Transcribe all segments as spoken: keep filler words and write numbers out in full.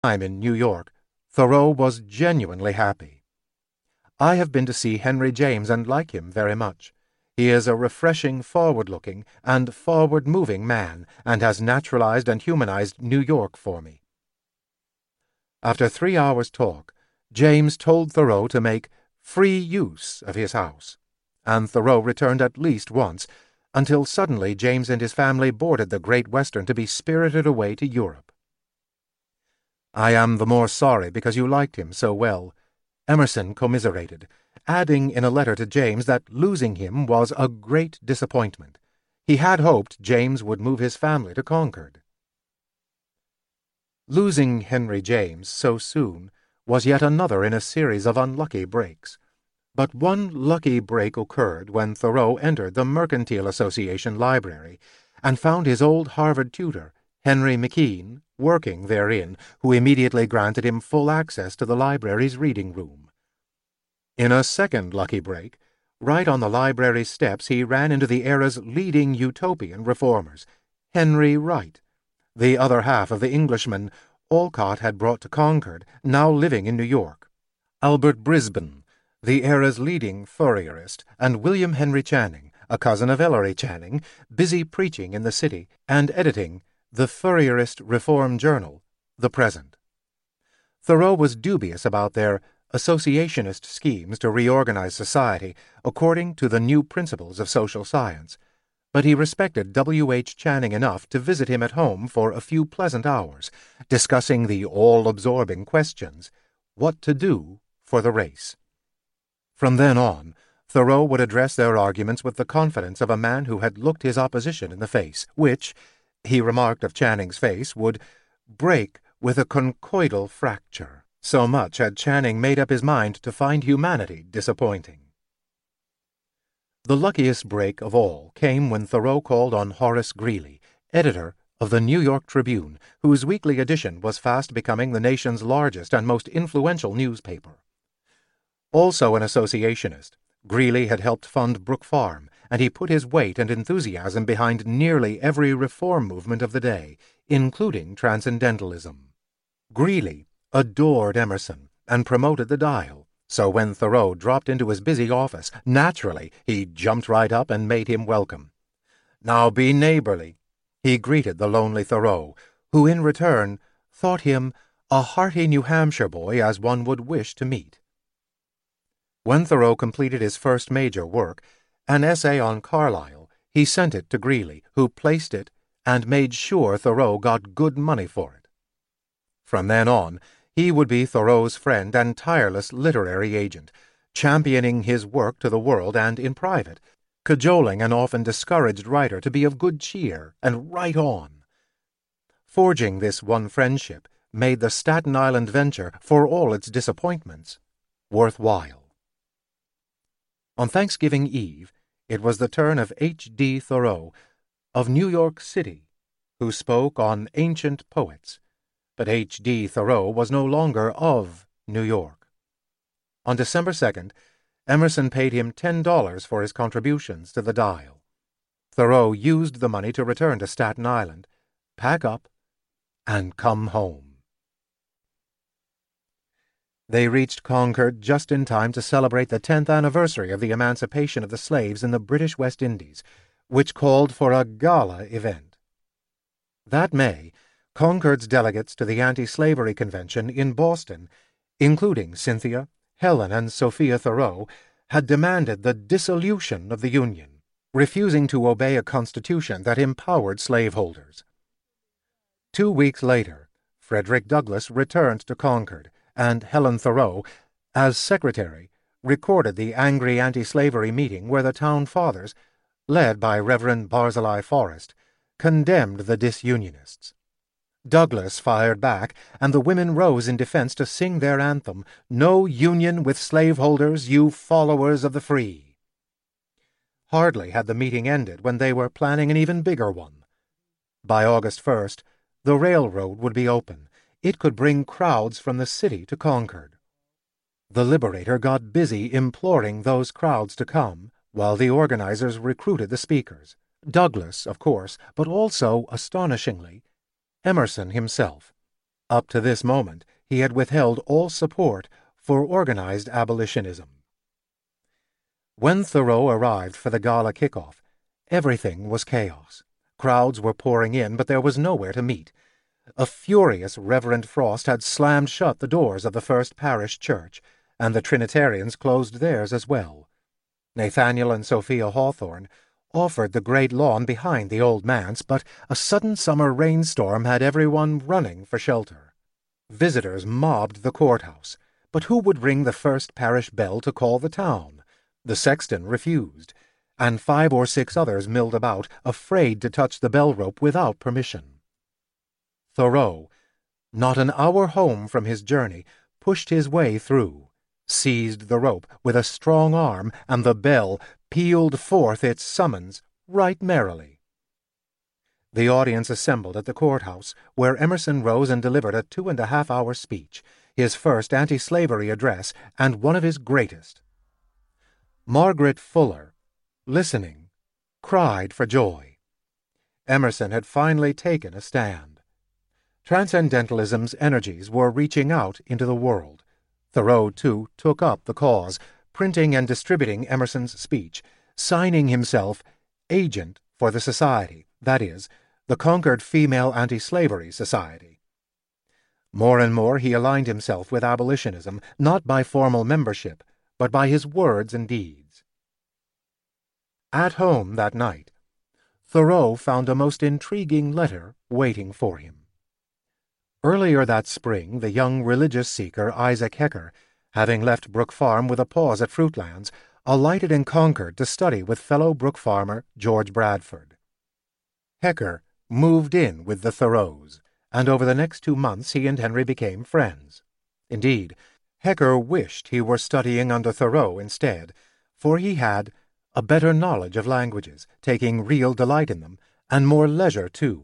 time in New York, Thoreau was genuinely happy. I have been to see Henry James and like him very much. He is a refreshing, forward-looking, and forward-moving man, and has naturalized and humanized New York for me. After three hours' talk, James told Thoreau to make free use of his house, and Thoreau returned at least once, until suddenly James and his family boarded the Great Western to be spirited away to Europe. "I am the more sorry because you liked him so well," Emerson commiserated, adding in a letter to James that losing him was a great disappointment. He had hoped James would move his family to Concord. Losing Henry James so soon was yet another in a series of unlucky breaks. But one lucky break occurred when Thoreau entered the Mercantile Association library and found his old Harvard tutor, Henry McKean, working therein, who immediately granted him full access to the library's reading room. In a second lucky break, right on the library steps he ran into the era's leading utopian reformers, Henry Wright, the other half of the Englishman Alcott had brought to Concord, now living in New York, Albert Brisbane, the era's leading Fourierist, and William Henry Channing, a cousin of Ellery Channing, busy preaching in the city and editing the Fourierist Reform Journal, The Present. Thoreau was dubious about their associationist schemes to reorganize society according to the new principles of social science, but he respected W. H. Channing enough to visit him at home for a few pleasant hours, discussing the all-absorbing questions, what to do for the race. From then on, Thoreau would address their arguments with the confidence of a man who had looked his opposition in the face, which, he remarked of Channing's face, would break with a conchoidal fracture. So much had Channing made up his mind to find humanity disappointing. The luckiest break of all came when Thoreau called on Horace Greeley, editor of the New York Tribune, whose weekly edition was fast becoming the nation's largest and most influential newspaper. Also an associationist, Greeley had helped fund Brook Farm, and he put his weight and enthusiasm behind nearly every reform movement of the day, including transcendentalism. Greeley adored Emerson and promoted the Dial, so when Thoreau dropped into his busy office, naturally he jumped right up and made him welcome. "Now be neighborly," he greeted the lonely Thoreau, who in return thought him a hearty New Hampshire boy as one would wish to meet. When Thoreau completed his first major work, an essay on Carlyle, he sent it to Greeley, who placed it and made sure Thoreau got good money for it. From then on, he would be Thoreau's friend and tireless literary agent, championing his work to the world and in private, cajoling an often discouraged writer to be of good cheer and right on. Forging this one friendship made the Staten Island venture, for all its disappointments, worthwhile. On Thanksgiving Eve, it was the turn of H. D. Thoreau, of New York City, who spoke on ancient poets, but H. D. Thoreau was no longer of New York. On December second, Emerson paid him ten dollars for his contributions to the Dial. Thoreau used the money to return to Staten Island, pack up, and come home. They reached Concord just in time to celebrate the tenth anniversary of the emancipation of the slaves in the British West Indies, which called for a gala event. That May, Concord's delegates to the Anti-Slavery Convention in Boston, including Cynthia, Helen, and Sophia Thoreau, had demanded the dissolution of the Union, refusing to obey a constitution that empowered slaveholders. Two weeks later, Frederick Douglass returned to Concord, and Helen Thoreau, as secretary, recorded the angry anti-slavery meeting where the town fathers, led by Reverend Barzillai Forrest, condemned the disunionists. Douglass fired back, and the women rose in defense to sing their anthem, "No union with slaveholders, you followers of the free." Hardly had the meeting ended when they were planning an even bigger one. By August first, the railroad would be open. It could bring crowds from the city to Concord. The Liberator got busy imploring those crowds to come, while the organizers recruited the speakers. Douglass, of course, but also, astonishingly, Emerson himself. Up to this moment, he had withheld all support for organized abolitionism. When Thoreau arrived for the gala kickoff, everything was chaos. Crowds were pouring in, but there was nowhere to meet. A furious Reverend Frost had slammed shut the doors of the First Parish Church, and the Trinitarians closed theirs as well. Nathaniel and Sophia Hawthorne offered the great lawn behind the old manse, but a sudden summer rainstorm had everyone running for shelter. Visitors mobbed the courthouse, but who would ring the First Parish bell to call the town? The sexton refused, and five or six others milled about, afraid to touch the bell rope without permission. Thoreau, not an hour home from his journey, pushed his way through, seized the rope with a strong arm, and the bell pealed forth its summons right merrily. The audience assembled at the courthouse, where Emerson rose and delivered a two-and-a-half-hour speech, his first anti-slavery address and one of his greatest. Margaret Fuller, listening, cried for joy. Emerson had finally taken a stand. Transcendentalism's energies were reaching out into the world. Thoreau, too, took up the cause, printing and distributing Emerson's speech, signing himself agent for the Society, that is, the Concord Female Anti-Slavery Society. More and more he aligned himself with abolitionism, not by formal membership, but by his words and deeds. At home that night, Thoreau found a most intriguing letter waiting for him. Earlier that spring, the young religious seeker Isaac Hecker, having left Brook Farm with a pause at Fruitlands, alighted in Concord to study with fellow Brook farmer George Bradford. Hecker moved in with the Thoreaus, and over the next two months he and Henry became friends. Indeed, Hecker wished he were studying under Thoreau instead, for he had a better knowledge of languages, taking real delight in them, and more leisure too.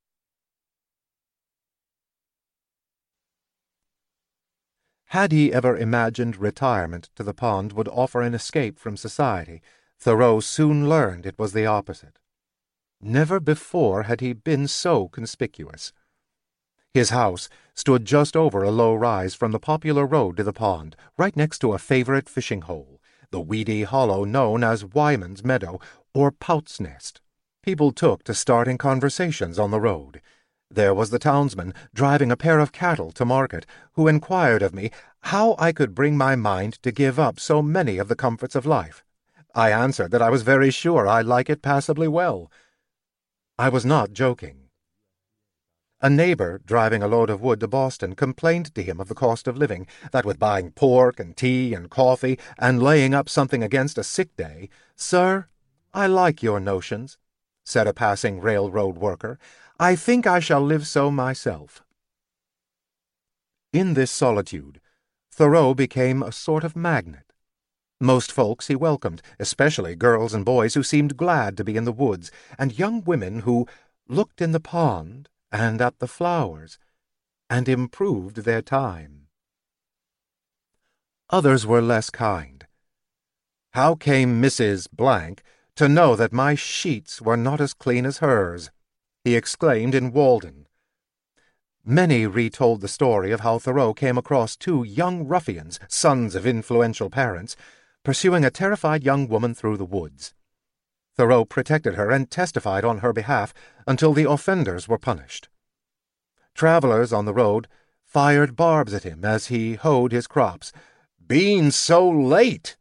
Had he ever imagined retirement to the pond would offer an escape from society, Thoreau soon learned it was the opposite. Never before had he been so conspicuous. His house stood just over a low rise from the popular road to the pond, right next to a favorite fishing hole, the weedy hollow known as Wyman's Meadow or Pout's Nest. People took to starting conversations on the road. There was the townsman driving a pair of cattle to market, who inquired of me how I could bring my mind to give up so many of the comforts of life. I answered that I was very sure I like it passably well. I was not joking. A neighbor driving a load of wood to Boston complained to him of the cost of living, that with buying pork and tea and coffee and laying up something against a sick day, "Sir, I like your notions," said a passing railroad worker. "I think I shall live so myself." In this solitude, Thoreau became a sort of magnet. Most folks he welcomed, especially girls and boys who seemed glad to be in the woods, and young women who looked in the pond and at the flowers, and improved their time. Others were less kind. How came Missus Blank to know that my sheets were not as clean as hers? He exclaimed in Walden. Many retold the story of how Thoreau came across two young ruffians, sons of influential parents, pursuing a terrified young woman through the woods. Thoreau protected her and testified on her behalf until the offenders were punished. Travelers on the road fired barbs at him as he hoed his crops. "Been so late!"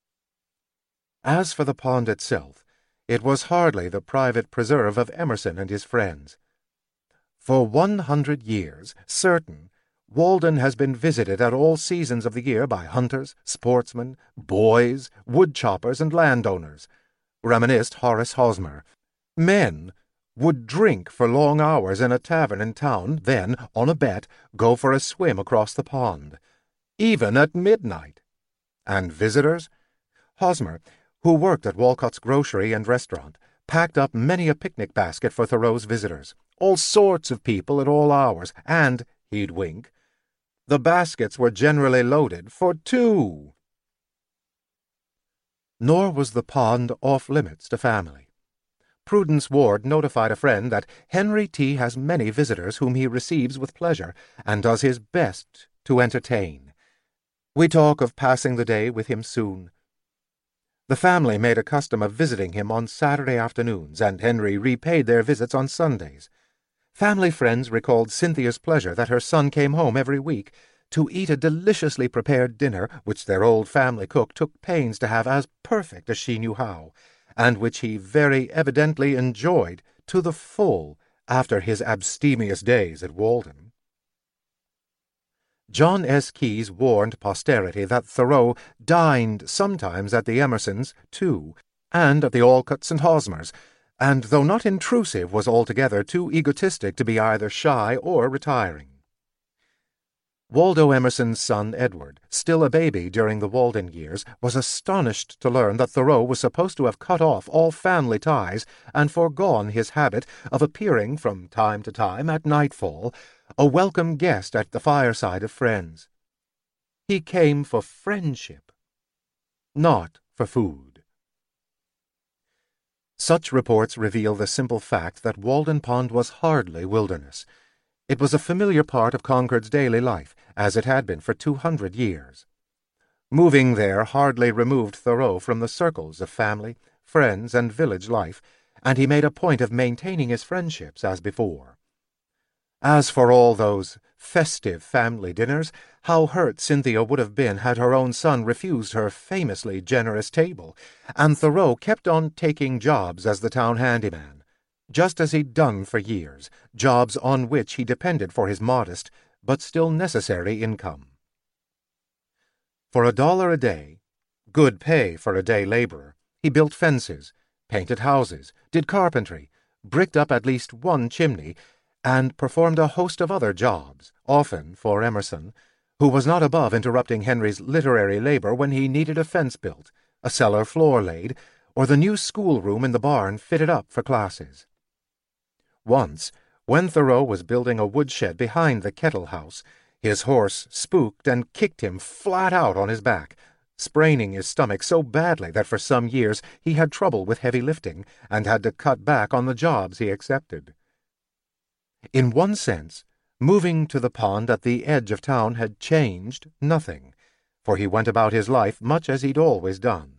As for the pond itself, it was hardly the private preserve of Emerson and his friends. For one hundred years, certain, Walden has been visited at all seasons of the year by hunters, sportsmen, boys, woodchoppers, and landowners, reminisced Horace Hosmer. Men would drink for long hours in a tavern in town, then, on a bet, go for a swim across the pond, even at midnight. And visitors? Hosmer, who worked at Walcott's grocery and restaurant, packed up many a picnic basket for Thoreau's visitors, all sorts of people at all hours, and, he'd wink, the baskets were generally loaded for two. Nor was the pond off-limits to family. Prudence Ward notified a friend that Henry T. has many visitors whom he receives with pleasure, and does his best to entertain. We talk of passing the day with him soon. The family made a custom of visiting him on Saturday afternoons, and Henry repaid their visits on Sundays. Family friends recalled Cynthia's pleasure that her son came home every week to eat a deliciously prepared dinner which their old family cook took pains to have as perfect as she knew how, and which he very evidently enjoyed to the full after his abstemious days at Walden. John S. Keyes warned posterity that Thoreau dined sometimes at the Emersons, too, and at the Alcotts and Hosmers, and though not intrusive, was altogether too egotistic to be either shy or retiring. Waldo Emerson's son Edward, still a baby during the Walden years, was astonished to learn that Thoreau was supposed to have cut off all family ties and foregone his habit of appearing from time to time at nightfall, a welcome guest at the fireside of friends. He came for friendship, not for food. Such reports reveal the simple fact that Walden Pond was hardly wilderness. It was a familiar part of Concord's daily life, as it had been for two hundred years. Moving there hardly removed Thoreau from the circles of family, friends, and village life, and he made a point of maintaining his friendships as before. As for all those festive family dinners, how hurt Cynthia would have been had her own son refused her famously generous table, and Thoreau kept on taking jobs as the town handyman, just as he'd done for years, jobs on which he depended for his modest, but still necessary income. For a dollar a day, good pay for a day laborer, he built fences, painted houses, did carpentry, bricked up at least one chimney, and performed a host of other jobs, often for Emerson, who was not above interrupting Henry's literary labor when he needed a fence built, a cellar floor laid, or the new schoolroom in the barn fitted up for classes. Once, when Thoreau was building a woodshed behind the Kettle House, his horse spooked and kicked him flat out on his back, spraining his stomach so badly that for some years he had trouble with heavy lifting and had to cut back on the jobs he accepted. In one sense, moving to the pond at the edge of town had changed nothing, for he went about his life much as he'd always done.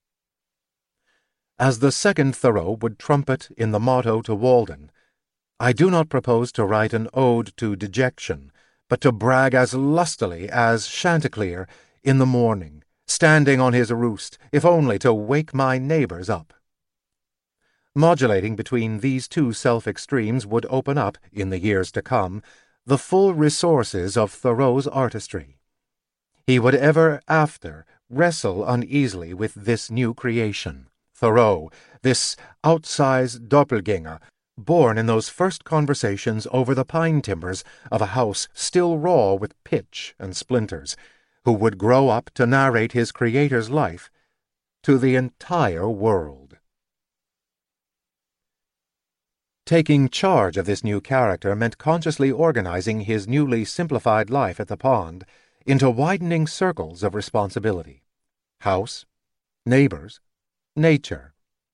As the second Thoreau would trumpet in the motto to Walden, I do not propose to write an ode to dejection, but to brag as lustily as Chanticleer in the morning, standing on his roost, if only to wake my neighbors up. Modulating between these two self-extremes would open up, in the years to come, the full resources of Thoreau's artistry. He would ever after wrestle uneasily with this new creation, Thoreau, this outsized doppelganger, born in those first conversations over the pine timbers of a house still raw with pitch and splinters, who would grow up to narrate his creator's life to the entire world. Taking charge of this new character meant consciously organizing his newly simplified life at the pond into widening circles of responsibility. House, neighbors, nature.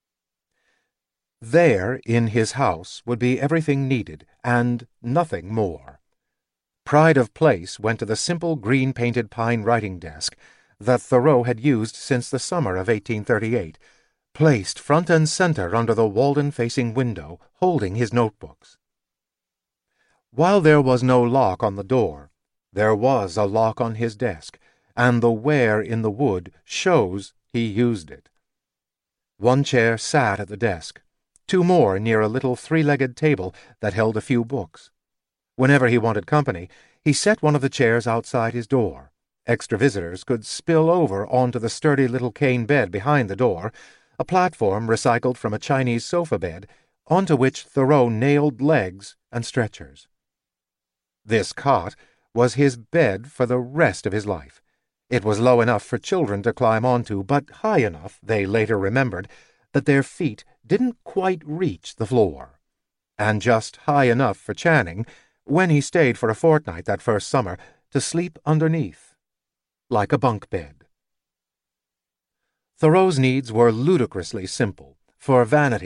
There, in his house, would be everything needed, and nothing more. Pride of place went to the simple green-painted pine writing desk that Thoreau had used since the summer of eighteen thirty-eight, placed front and center under the Walden-facing window, holding his notebooks. While there was no lock on the door, there was a lock on his desk, and the wear in the wood shows he used it. One chair sat at the desk, two more near a little three-legged table that held a few books. Whenever he wanted company, he set one of the chairs outside his door. Extra visitors could spill over onto the sturdy little cane bed behind the door, a platform recycled from a Chinese sofa bed, onto which Thoreau nailed legs and stretchers. This cot was his bed for the rest of his life. It was low enough for children to climb onto, but high enough, they later remembered, that their feet didn't quite reach the floor, and just high enough for Channing, when he stayed for a fortnight that first summer, to sleep underneath, like a bunk bed. Thoreau's needs were ludicrously simple. For vanity,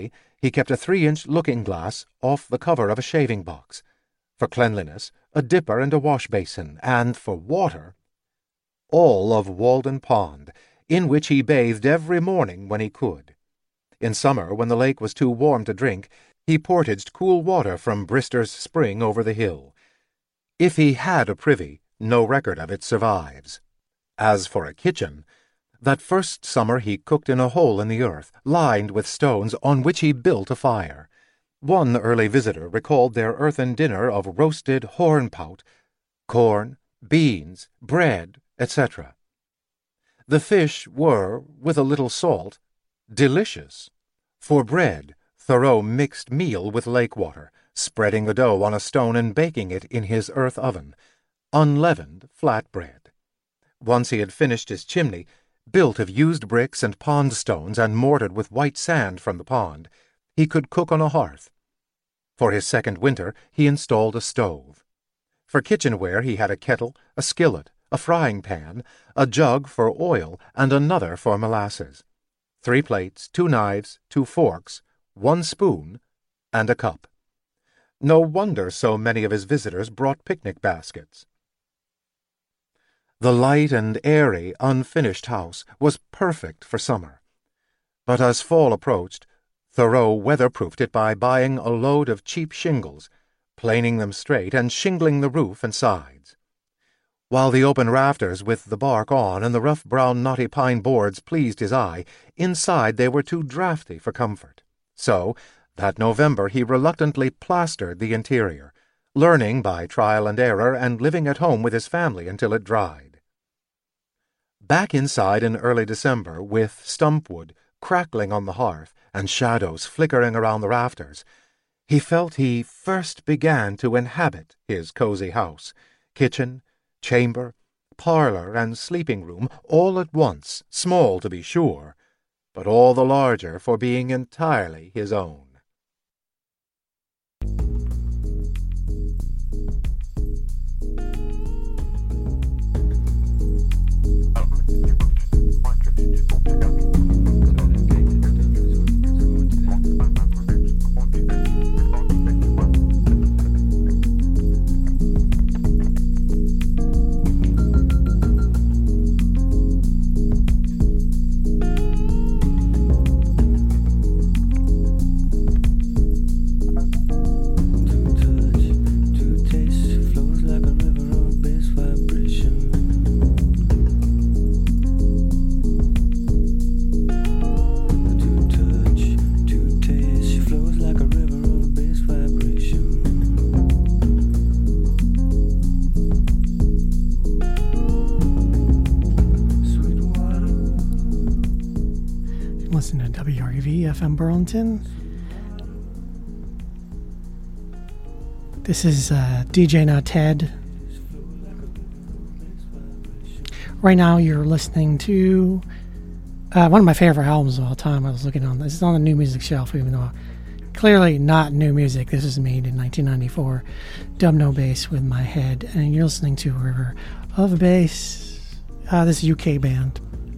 he kept a three-inch looking-glass off the cover of a shaving box. For cleanliness, a dipper and a wash-basin, and for water, all of Walden Pond, in which he bathed every morning when he could. In summer, when the lake was too warm to drink, he portaged cool water from Brister's spring over the hill. If he had a privy, no record of it survives. As for a kitchen, that first summer he cooked in a hole in the earth, lined with stones, on which he built a fire. One early visitor recalled their earthen dinner of roasted hornpout, corn, beans, bread, et cetera. The fish were, with a little salt, delicious. For bread, Thoreau mixed meal with lake water, spreading the dough on a stone and baking it in his earth oven, unleavened flat bread. Once he had finished his chimney, built of used bricks and pond stones and mortared with white sand from the pond, he could cook on a hearth. For his second winter, he installed a stove. For kitchenware, he had a kettle, a skillet, a frying pan, a jug for oil, and another for molasses. Three plates, two knives, two forks, one spoon, and a cup. No wonder so many of his visitors brought picnic baskets. The light and airy, unfinished house was perfect for summer. But as fall approached, Thoreau weatherproofed it by buying a load of cheap shingles, planing them straight, and shingling the roof and sides. While the open rafters with the bark on and the rough brown knotty pine boards pleased his eye, inside they were too draughty for comfort. So, that November he reluctantly plastered the interior, learning by trial and error and living at home with his family until it dried. Back inside in early December, with stumpwood crackling on the hearth and shadows flickering around the rafters, he felt he first began to inhabit his cozy house, kitchen, chamber, parlor, and sleeping-room all at once, small to be sure, but all the larger for being entirely his own. F M Burlington. This is uh, D J Not Ted. Right now you're listening to uh, one of my favorite albums of all time. I was looking on this. It's on the new music shelf, even though clearly not new music. This was made in nineteen ninety-four. Dub No Bass with My Head. And you're listening to River of Bass. Uh, this U K band.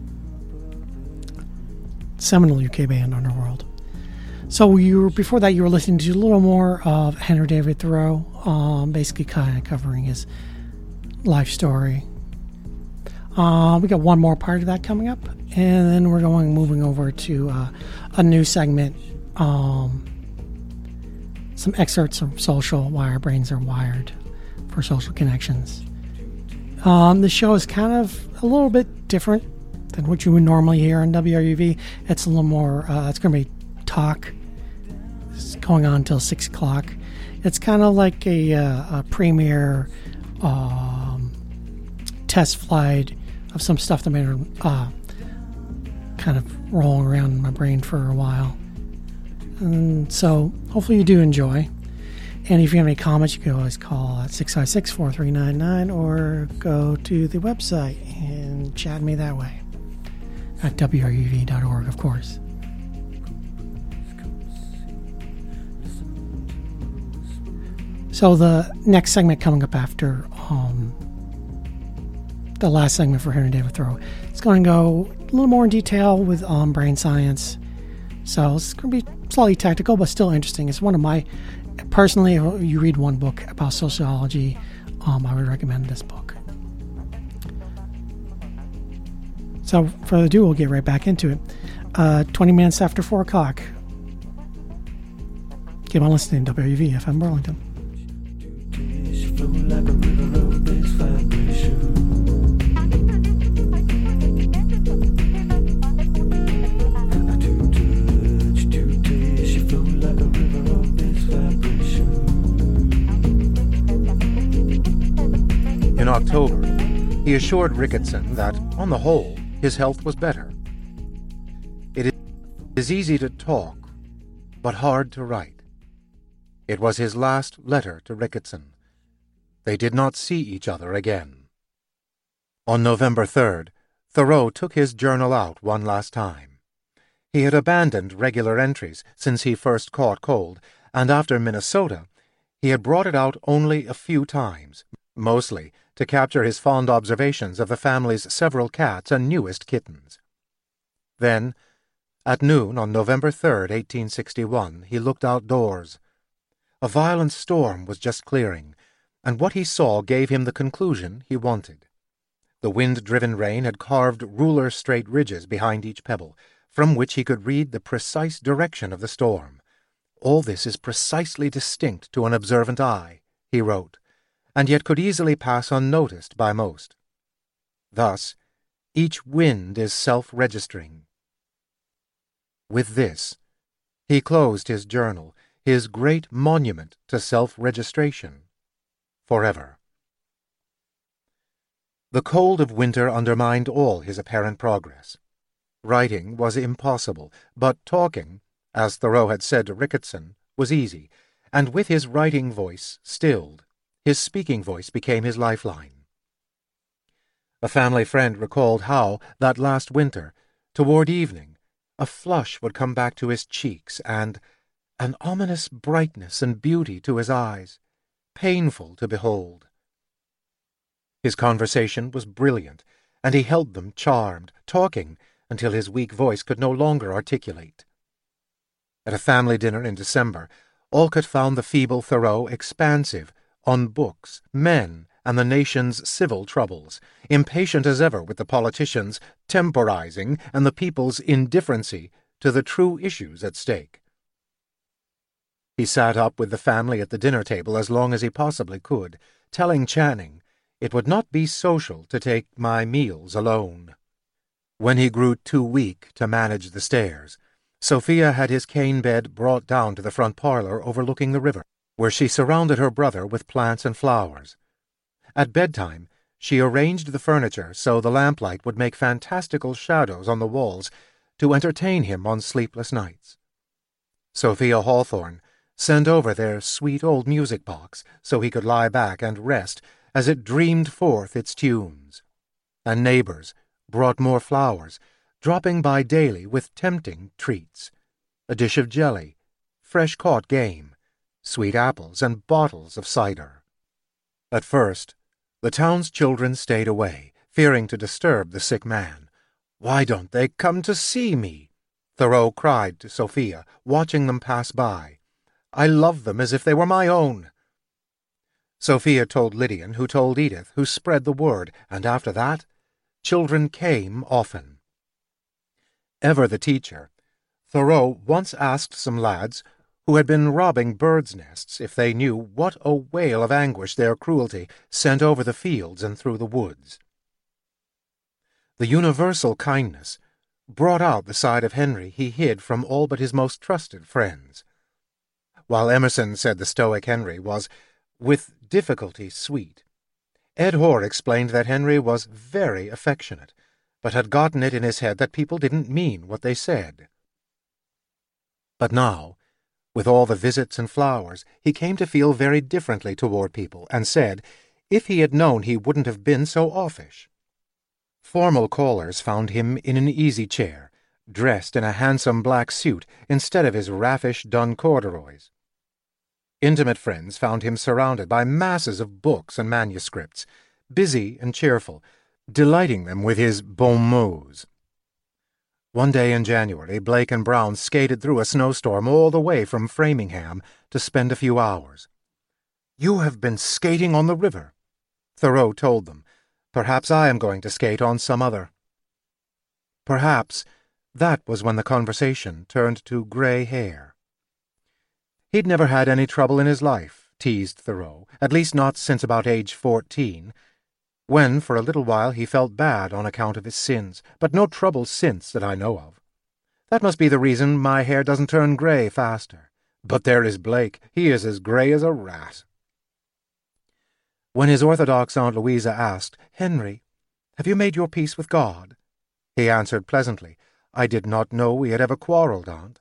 Seminal U K band, Underworld. So you were, before that you were listening to a little more of Henry David Thoreau, um, basically kind of covering his life story. Uh, we got one more part of that coming up, and then we're going moving over to uh, a new segment, um, some excerpts from Social, Why Our Brains Are Wired for Social Connections. Um, the show is kind of a little bit different than what you would normally hear on W R U V. It's a little more, uh, it's going to be talk. It's going on until six o'clock. It's kind of like a, uh, a premiere um, test flight of some stuff that made uh, kind of rolling around in my brain for a while. And so hopefully you do enjoy. And if you have any comments, you can always call at six five six, four three nine nine or go to the website and chat me that way. At W R U V dot org, of course. So the next segment coming up after um, the last segment for Henry David Thoreau, it's going to go a little more in detail with um, brain science. So it's going to be slightly technical, but still interesting. It's one of my, personally, if you read one book about sociology, um, I would recommend this book. So, without further ado, we'll get right back into it. Uh, twenty minutes after four o'clock. Keep on listening to W V F M Burlington. In October, he assured Ricketson that, on the whole, his health was better. It is easy to talk, but hard to write. It was his last letter to Ricketson. They did not see each other again. On November third, Thoreau took his journal out one last time. He had abandoned regular entries since he first caught cold, and after Minnesota, he had brought it out only a few times, mostly to capture his fond observations of the family's several cats and newest kittens. Then, at noon on November third, eighteen sixty-one, he looked outdoors. A violent storm was just clearing, and what he saw gave him the conclusion he wanted. The wind-driven rain had carved ruler-straight ridges behind each pebble, from which he could read the precise direction of the storm. All this is precisely distinct to an observant eye, he wrote, and yet could easily pass unnoticed by most. Thus, each wind is self-registering. With this, he closed his journal, his great monument to self-registration, forever. The cold of winter undermined all his apparent progress. Writing was impossible, but talking, as Thoreau had said to Ricketson, was easy, and with his writing voice stilled, his speaking voice became his lifeline. A family friend recalled how, that last winter, toward evening, a flush would come back to his cheeks and an ominous brightness and beauty to his eyes, painful to behold. His conversation was brilliant, and he held them charmed, talking until his weak voice could no longer articulate. At a family dinner in December, Olcott found the feeble Thoreau expansive on books, men, and the nation's civil troubles, impatient as ever with the politicians' temporizing and the people's indifferency to the true issues at stake. He sat up with the family at the dinner table as long as he possibly could, telling Channing, "It would not be social to take my meals alone." When he grew too weak to manage the stairs, Sophia had his cane bed brought down to the front parlor overlooking the river, where she surrounded her brother with plants and flowers. At bedtime, she arranged the furniture so the lamplight would make fantastical shadows on the walls to entertain him on sleepless nights. Sophia Hawthorne sent over their sweet old music box so he could lie back and rest as it dreamed forth its tunes. And neighbors brought more flowers, dropping by daily with tempting treats, a dish of jelly, fresh-caught game, sweet apples, and bottles of cider. At first, the town's children stayed away, fearing to disturb the sick man. "Why don't they come to see me?" Thoreau cried to Sophia, watching them pass by. "I love them as if they were my own." Sophia told Lydian, who told Edith, who spread the word, and after that, children came often. Ever the teacher, Thoreau once asked some lads who had been robbing birds' nests if they knew what a wail of anguish their cruelty sent over the fields and through the woods. The universal kindness brought out the side of Henry he hid from all but his most trusted friends. While Emerson said the stoic Henry was, with difficulty, sweet, Ed Hoare explained that Henry was very affectionate, but had gotten it in his head that people didn't mean what they said. But now, with all the visits and flowers, he came to feel very differently toward people, and said, if he had known he wouldn't have been so offish. Formal callers found him in an easy chair, dressed in a handsome black suit instead of his raffish dun corduroys. Intimate friends found him surrounded by masses of books and manuscripts, busy and cheerful, delighting them with his bon mots. One day in January, Blake and Brown skated through a snowstorm all the way from Framingham to spend a few hours. "You have been skating on the river," Thoreau told them. "Perhaps I am going to skate on some other." Perhaps that was when the conversation turned to gray hair. He'd never had any trouble in his life, teased Thoreau, at least not since about age fourteen, when for a little while he felt bad on account of his sins, but no trouble since that I know of. That must be the reason my hair doesn't turn gray faster. But there is Blake. He is as gray as a rat. When his Orthodox Aunt Louisa asked, "Henry, have you made your peace with God?" he answered pleasantly, "I did not know we had ever quarreled, Aunt."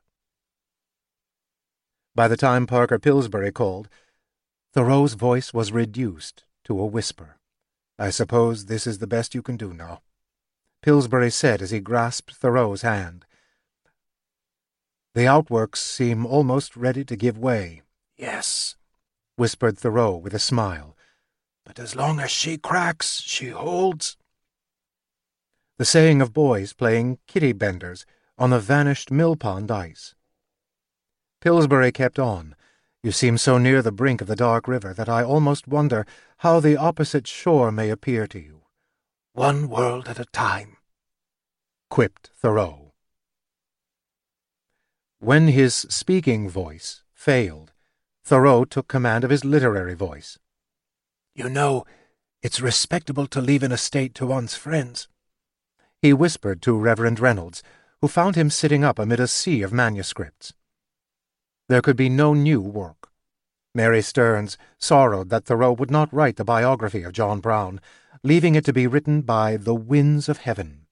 By the time Parker Pillsbury called, Thoreau's voice was reduced to a whisper. "I suppose this is the best you can do now," Pillsbury said as he grasped Thoreau's hand. "The outworks seem almost ready to give way." "Yes," whispered Thoreau with a smile, "but as long as she cracks, she holds." The saying of boys playing kitty benders on the vanished mill-pond ice. Pillsbury kept on. "You seem so near the brink of the dark river that I almost wonder how the opposite shore may appear to you." "One world at a time," quipped Thoreau. When his speaking voice failed, Thoreau took command of his literary voice. "You know, it's respectable to leave an estate to one's friends," he whispered to Reverend Reynolds, who found him sitting up amid a sea of manuscripts. There could be no new work. Mary Stearns sorrowed that Thoreau would not write the biography of John Brown, leaving it to be written by the winds of heaven.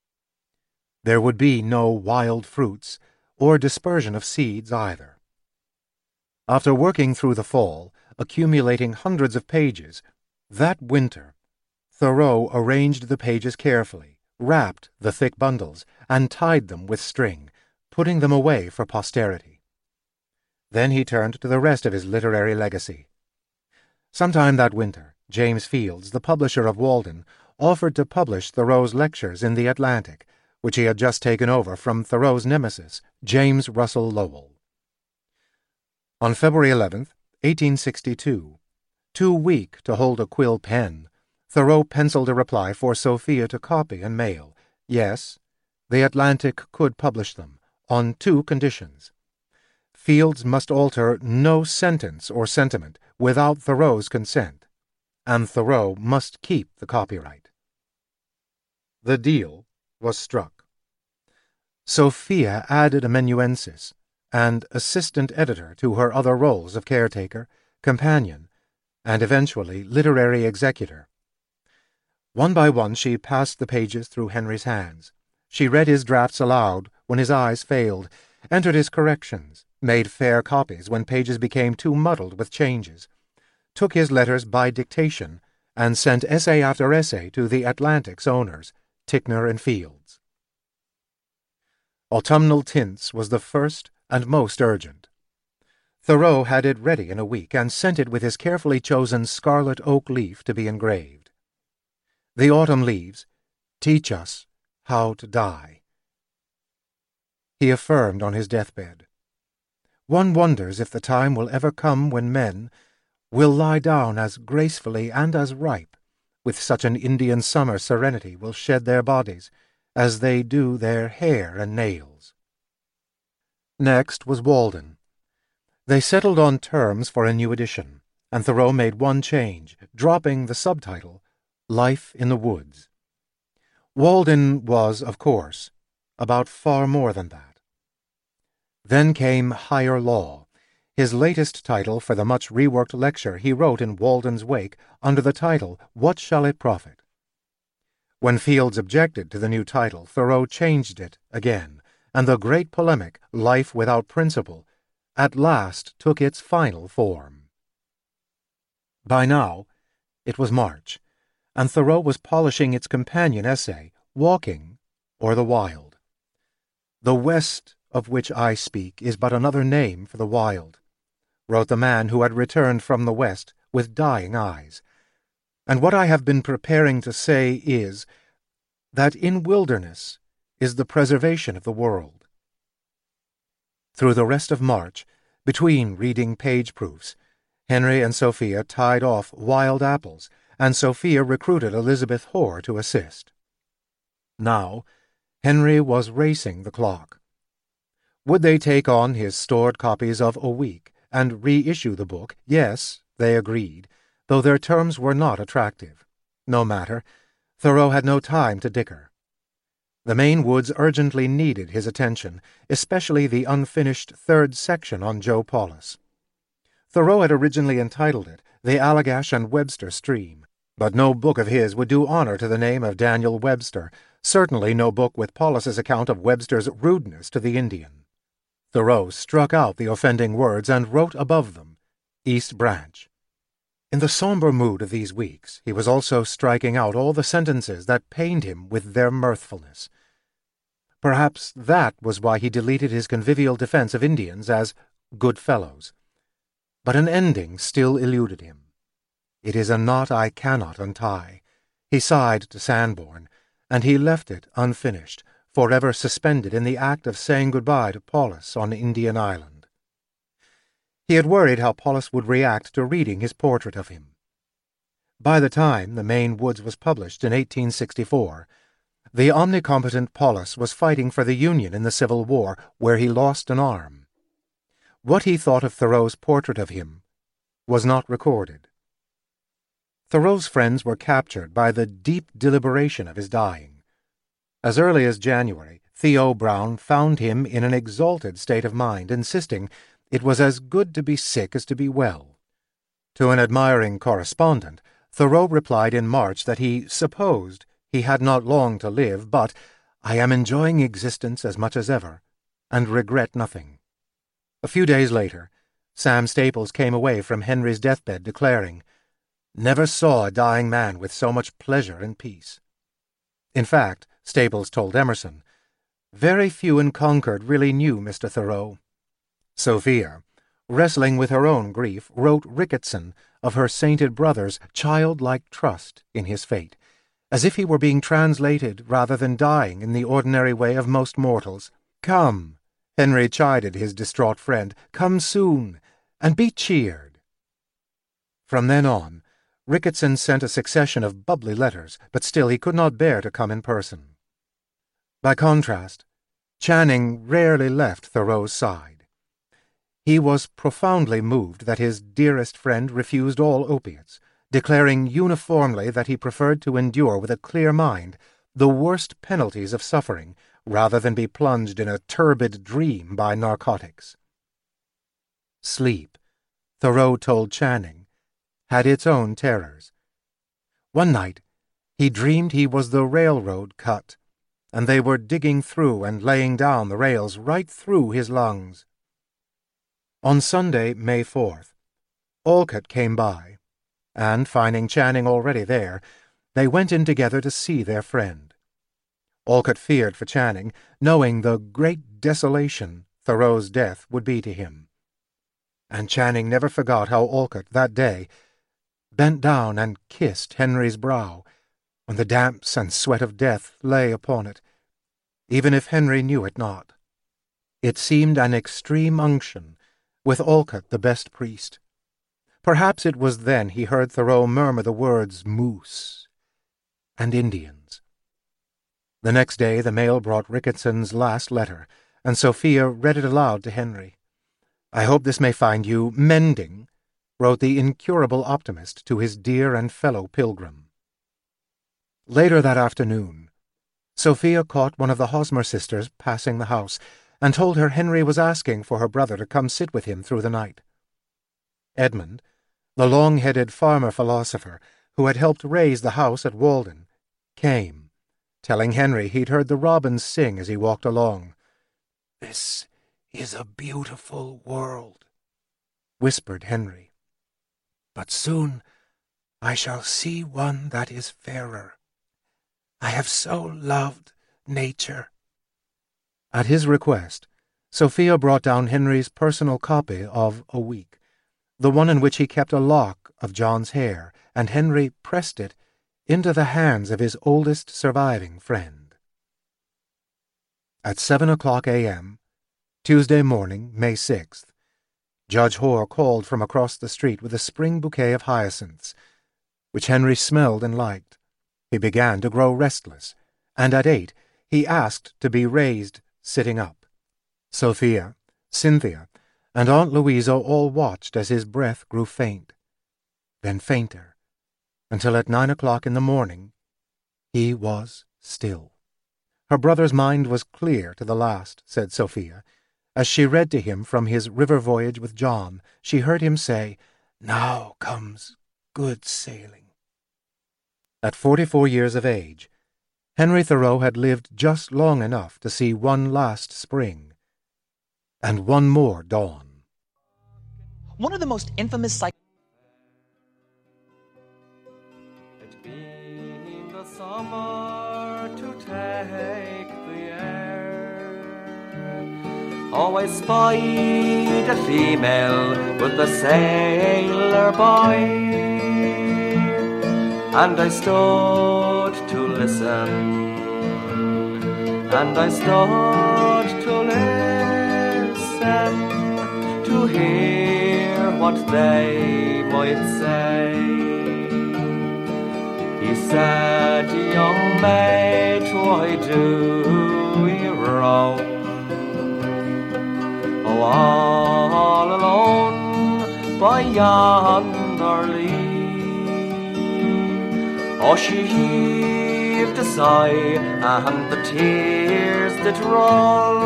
There would be no wild fruits or dispersion of seeds either. After working through the fall, accumulating hundreds of pages, that winter, Thoreau arranged the pages carefully, wrapped the thick bundles, and tied them with string, putting them away for posterity. Then he turned to the rest of his literary legacy. Sometime that winter, James Fields, the publisher of Walden, offered to publish Thoreau's lectures in The Atlantic, which he had just taken over from Thoreau's nemesis, James Russell Lowell. On February eleventh, eighteen sixty-two, too weak to hold a quill pen, Thoreau penciled a reply for Sophia to copy and mail. Yes, The Atlantic could publish them, on two conditions. Fields must alter no sentence or sentiment without Thoreau's consent, and Thoreau must keep the copyright. The deal was struck. Sophia added amanuensis and assistant editor to her other roles of caretaker, companion, and eventually literary executor. One by one she passed the pages through Henry's hands. She read his drafts aloud when his eyes failed, entered his corrections, made fair copies when pages became too muddled with changes, took his letters by dictation, and sent essay after essay to the Atlantic's owners, Ticknor and Fields. Autumnal Tints was the first and most urgent. Thoreau had it ready in a week and sent it with his carefully chosen scarlet oak leaf to be engraved. The autumn leaves teach us how to die, he affirmed on his deathbed. One wonders if the time will ever come when men will lie down as gracefully and as ripe, with such an Indian summer serenity will shed their bodies, as they do their hair and nails. Next was Walden. They settled on terms for a new edition, and Thoreau made one change, dropping the subtitle, Life in the Woods. Walden was, of course, about far more than that. Then came Higher Law, his latest title for the much reworked lecture he wrote in Walden's wake under the title, What Shall It Profit? When Fields objected to the new title, Thoreau changed it again, and the great polemic, Life Without Principle, at last took its final form. By now, it was March, and Thoreau was polishing its companion essay, Walking, or the Wild. The West of which I speak is but another name for the wild, wrote the man who had returned from the West with dying eyes. And what I have been preparing to say is, that in wilderness is the preservation of the world. Through the rest of March, between reading page proofs, Henry and Sophia tied off wild apples, and Sophia recruited Elizabeth Hoare to assist. Now, Henry was racing the clock. Would they take on his stored copies of A Week and reissue the book? Yes, they agreed, though their terms were not attractive. No matter, Thoreau had no time to dicker. The Maine Woods urgently needed his attention, especially the unfinished third section on Joe Paulus. Thoreau had originally entitled it The Allagash and Webster Stream, but no book of his would do honor to the name of Daniel Webster, certainly no book with Paulus's account of Webster's rudeness to the Indian. Thoreau struck out the offending words and wrote above them, East Branch. In the somber mood of these weeks, he was also striking out all the sentences that pained him with their mirthfulness. Perhaps that was why he deleted his convivial defense of Indians as good fellows. But an ending still eluded him. It is a knot I cannot untie. He sighed to Sanborn, and he left it unfinished, forever suspended in the act of saying goodbye to Paulus on Indian Island. He had worried how Paulus would react to reading his portrait of him. By the time The Maine Woods was published in eighteen sixty-four, the omnicompetent Paulus was fighting for the Union in the Civil War, where he lost an arm. What he thought of Thoreau's portrait of him was not recorded. Thoreau's friends were captured by the deep deliberation of his dying. As early as January, Theo Brown found him in an exalted state of mind, insisting it was as good to be sick as to be well. To an admiring correspondent, Thoreau replied in March that he supposed he had not long to live, but I am enjoying existence as much as ever, and regret nothing. A few days later, Sam Staples came away from Henry's deathbed declaring, "Never saw a dying man with so much pleasure and peace." In fact, Staples told Emerson, very few in Concord really knew Mister Thoreau. Sophia, wrestling with her own grief, wrote Ricketson of her sainted brother's childlike trust in his fate, as if he were being translated rather than dying in the ordinary way of most mortals. "Come," Henry chided his distraught friend, "come soon, and be cheered." From then on, Ricketson sent a succession of bubbly letters, but still he could not bear to come in person. By contrast, Channing rarely left Thoreau's side. He was profoundly moved that his dearest friend refused all opiates, declaring uniformly that he preferred to endure with a clear mind the worst penalties of suffering rather than be plunged in a turbid dream by narcotics. Sleep, Thoreau told Channing, had its own terrors. One night he dreamed he was the railroad cut, and they were digging through and laying down the rails right through his lungs. On Sunday, May fourth, Olcott came by, and, finding Channing already there, they went in together to see their friend. Olcott feared for Channing, knowing the great desolation Thoreau's death would be to him. And Channing never forgot how Olcott, that day, bent down and kissed Henry's brow, when the damps and sweat of death lay upon it, even if Henry knew it not. It seemed an extreme unction, with Olcott the best priest. Perhaps it was then he heard Thoreau murmur the words moose and Indians. The next day the mail brought Ricketson's last letter, and Sophia read it aloud to Henry. "I hope this may find you mending," wrote the incurable optimist to his dear and fellow pilgrim. Later that afternoon, Sophia caught one of the Hosmer sisters passing the house, and told her Henry was asking for her brother to come sit with him through the night. Edmund, the long-headed farmer philosopher who had helped raise the house at Walden, came, telling Henry he'd heard the robins sing as he walked along. "This is a beautiful world," whispered Henry. "But soon I shall see one that is fairer. I have so loved nature." At his request, Sophia brought down Henry's personal copy of A Week, the one in which he kept a lock of John's hair, and Henry pressed it into the hands of his oldest surviving friend. At seven o'clock a.m., Tuesday morning, May sixth, Judge Hoare called from across the street with a spring bouquet of hyacinths, which Henry smelled and liked. He began to grow restless, and at eight he asked to be raised sitting up. Sophia, Cynthia, and Aunt Louisa all watched as his breath grew faint, then fainter, until at nine o'clock in the morning he was still. Her brother's mind was clear to the last, said Sophia. As she read to him from his river voyage with John, she heard him say, "Now comes good sailing." At forty-four years of age, Henry Thoreau had lived just long enough to see one last spring and one more dawn. One of the most infamous psych- It being the summer to take the air, oh, I spied a female with the sailor boy, and I stood to listen, and I stood to listen, to hear what they might say. He said, "Young mate, why do you roam, oh, all alone by yonder lea?" Oh, she heaved a sigh, and the tears did roll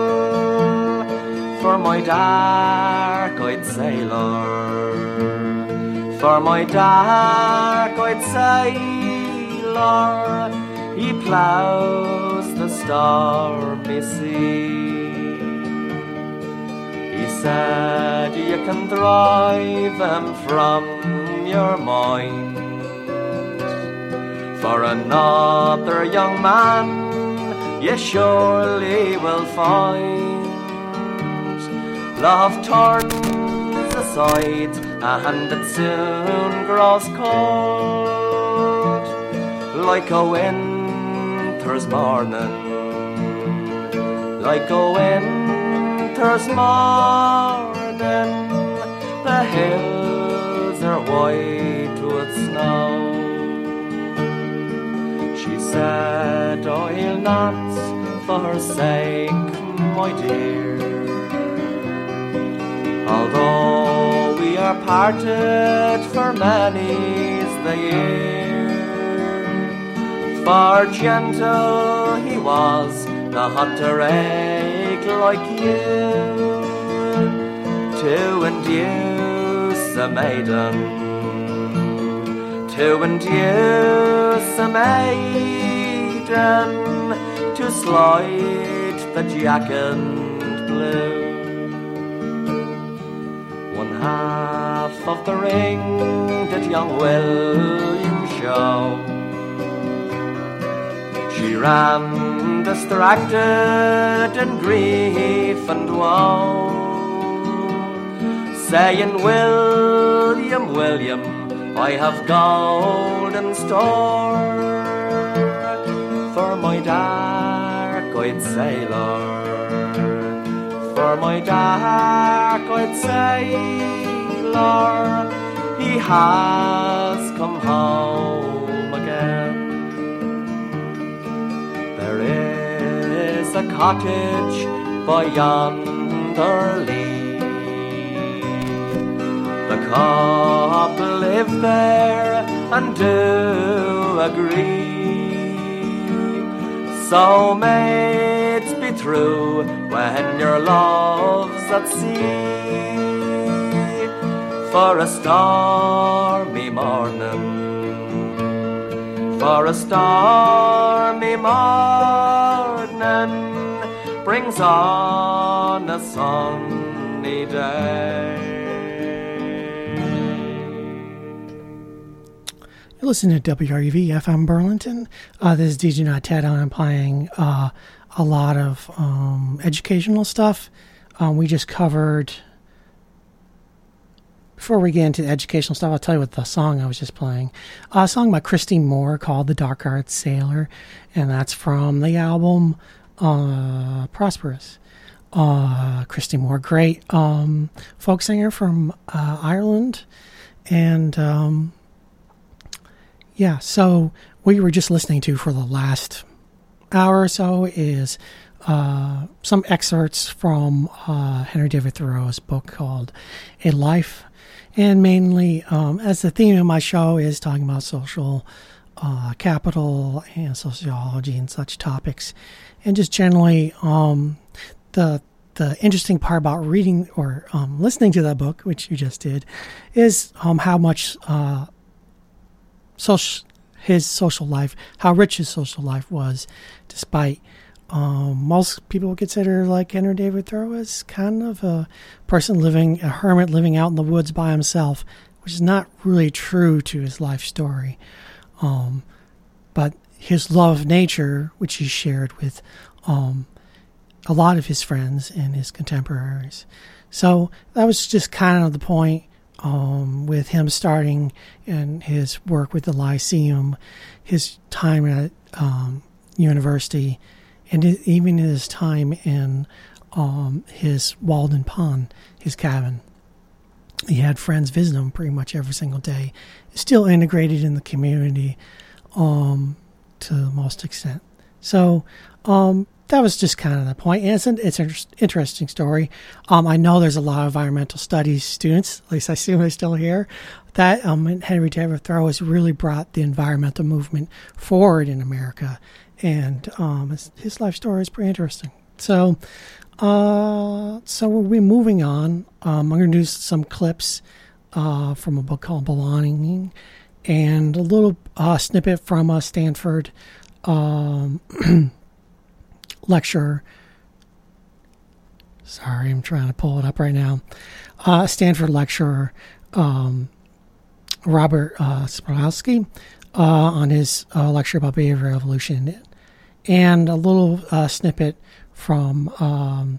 for my dark-eyed sailor, for my dark-eyed sailor. He ploughs the stormy sea. He said, "You can drive him from your mind, for another young man you surely will find. Love turns aside, and it soon grows cold, like a winter's morning, like a winter's morning. The hills are white with snow." She said, "I'll not forsake my dear, although we are parted for many's the year. For gentle he was, not to rake like you, to induce a maiden, to induce a maiden to slide the jacquard blue. One half of the ring did young William show. She ran distracted in grief and woe, saying, "William, William, I have gold in store for my dark-eyed sailor, for my dark-eyed sailor. He has come home again." There is a cottage by yonder lea, the couple live there and do agree. So mates be true when your love's at sea, for a stormy morning, for a stormy morning brings on a sunny day. You're listening to W R U V F M Burlington. Uh, this is D J Not Ted, and I'm playing uh, a lot of um, educational stuff. Um, we just covered... Before we get into the educational stuff, I'll tell you what the song I was just playing. Uh, a song by Christine Moore called "The Dark-Eyed Sailor," and that's from the album uh, prosperous. Uh, Christy Moore, great um, folk singer from uh, Ireland. And um, yeah, so what you were just listening to for the last hour or so is uh, some excerpts from uh, Henry David Thoreau's book called A Life. And mainly, um, as the theme of my show is talking about social uh, capital and sociology and such topics. And just generally, um, the the interesting part about reading or um, listening to that book, which you just did, is um, how much uh, social, his social life, how rich his social life was, despite um, most people would consider like Henry David Thoreau as kind of a person living, a hermit living out in the woods by himself, which is not really true to his life story. Um, but his love of nature, which he shared with um, a lot of his friends and his contemporaries. So that was just kind of the point um, with him starting in his work with the Lyceum, his time at um, university, and even his time in um, his Walden Pond, his cabin. He had friends visit him pretty much every single day. Still integrated in the community um, to the most extent. So um, that was just kind of the point. And it's an, it's an interesting story. Um, I know there's a lot of environmental studies students, at least I assume they're still here, that um, Henry David Thoreau has really brought the environmental movement forward in America. And um, his, his life story is pretty interesting. So, uh, so we'll be moving on. Um, I'm going to do some clips uh, from a book called Belonging, and a little uh, snippet from a Stanford um, lecturer. Sorry, I'm trying to pull it up right now. Uh, Stanford lecturer um, Robert uh, Sapolsky uh, on his uh, lecture about behavioral evolution, and a little uh, snippet from um,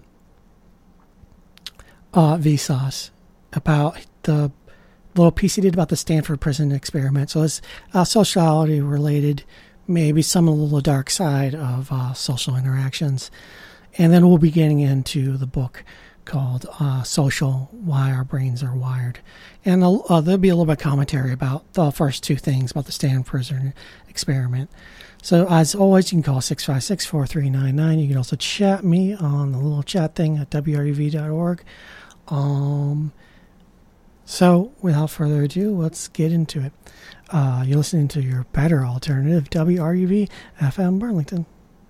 uh, Vsauce about the little piece he did about the Stanford prison experiment. So it's uh, sociality related, maybe some of the dark side of uh, social interactions. And then we'll be getting into the book called uh, Social, Why Our Brains Are Wired. And uh, there'll be a little bit of commentary about the first two things about the Stanford prison experiment. So as always, you can call six five six, four three nine nine. You can also chat me on the little chat thing at W R U V dot org. Um, so without further ado, let's get into it. Uh, you're listening to your better alternative, W R U V F M Burlington.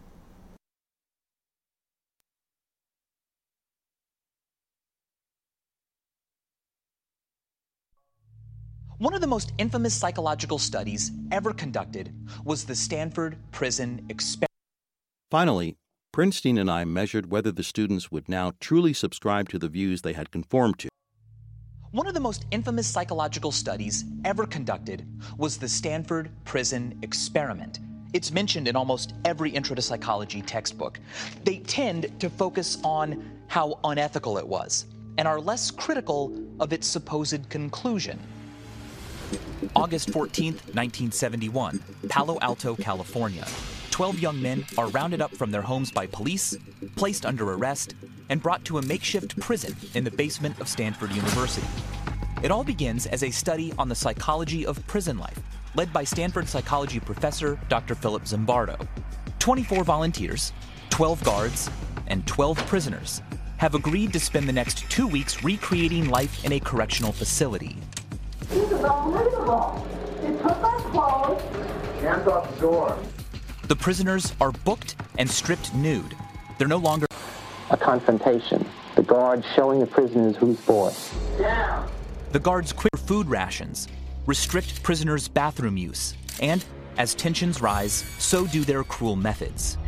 One of the most infamous psychological studies ever conducted was the Stanford Prison Experiment. Finally, Princeton and I measured whether the students would now truly subscribe to the views they had conformed to. One of the most infamous psychological studies ever conducted was the Stanford Prison Experiment. It's mentioned in almost every intro to psychology textbook. They tend to focus on how unethical it was and are less critical of its supposed conclusion. August fourteenth, nineteen seventy-one, Palo Alto, California. Twelve young men are rounded up from their homes by police, placed under arrest, and brought to a makeshift prison in the basement of Stanford University. It all begins as a study on the psychology of prison life, led by Stanford psychology professor Doctor Philip Zimbardo. twenty-four volunteers, twelve guards, and twelve prisoners have agreed to spend the next two weeks recreating life in a correctional facility. This is unbelievable. They took my clothes. Hands off the door. The prisoners are booked and stripped nude. They're no longer a confrontation. The guards showing the prisoners who's boss. Down. The guards quit food rations, restrict prisoners' bathroom use, and as tensions rise, so do their cruel methods.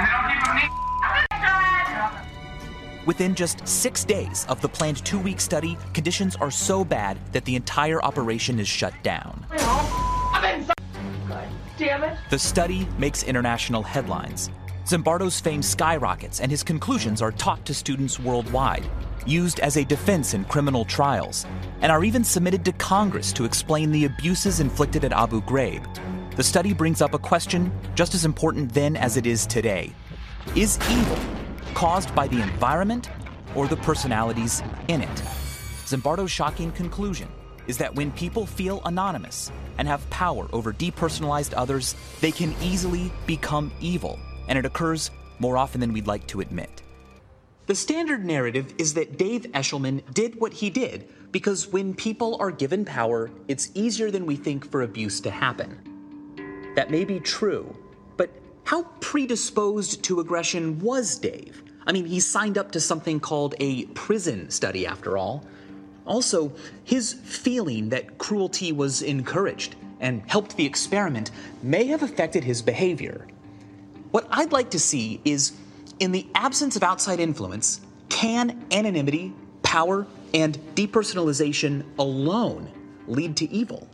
Within just six days of the planned two-week study, conditions are so bad that the entire operation is shut down. God damn it. The study makes international headlines. Zimbardo's fame skyrockets, and his conclusions are taught to students worldwide, used as a defense in criminal trials, and are even submitted to Congress to explain the abuses inflicted at Abu Ghraib. The study brings up a question just as important then as it is today. is evil caused by the environment or the personalities in it? Zimbardo's shocking conclusion is that when people feel anonymous and have power over depersonalized others, they can easily become evil, and it occurs more often than we'd like to admit. The standard narrative is that Dave Eshelman did what he did because when people are given power, it's easier than we think for abuse to happen. That may be true, but how predisposed to aggression was Dave? I mean, he signed up to something called a prison study, after all. Also, his feeling that cruelty was encouraged and helped the experiment may have affected his behavior. What I'd like to see is, in the absence of outside influence, can anonymity, power, and depersonalization alone lead to evil?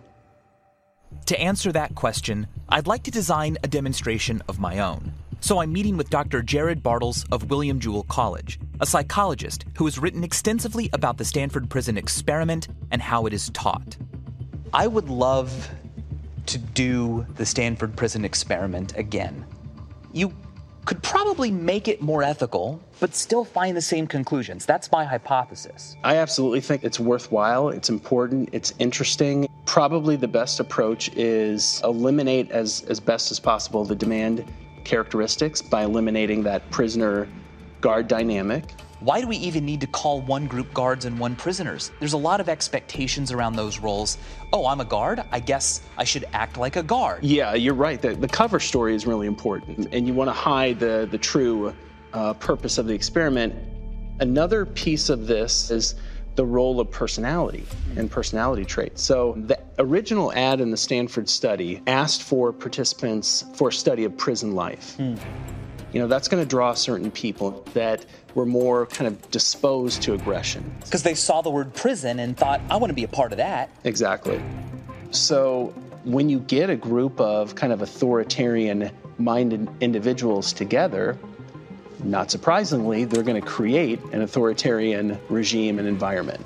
To answer that question, I'd like to design a demonstration of my own. So I'm meeting with Doctor Jared Bartels of William Jewell College, a psychologist who has written extensively about the Stanford Prison experiment and how it is taught. I would love to do the Stanford Prison experiment again. You could probably make it more ethical, but still find the same conclusions. That's my hypothesis. I absolutely think it's worthwhile, it's important, it's interesting. Probably the best approach is eliminate as, as best as possible the demand characteristics by eliminating that prisoner-guard dynamic. Why do we even need to call one group guards and one prisoners? There's a lot of expectations around those roles. Oh, I'm a guard? I guess I should act like a guard. Yeah, you're right. The, the cover story is really important, and you want to hide the, the true uh, purpose of the experiment. Another piece of this is the role of personality and personality traits. So the original ad in the Stanford study asked for participants for a study of prison life. Mm. You know, that's going to draw certain people that were more kind of disposed to aggression. Because they saw the word prison and thought, I want to be a part of that. Exactly. So when you get a group of kind of authoritarian-minded individuals together, not surprisingly, they're going to create an authoritarian regime and environment.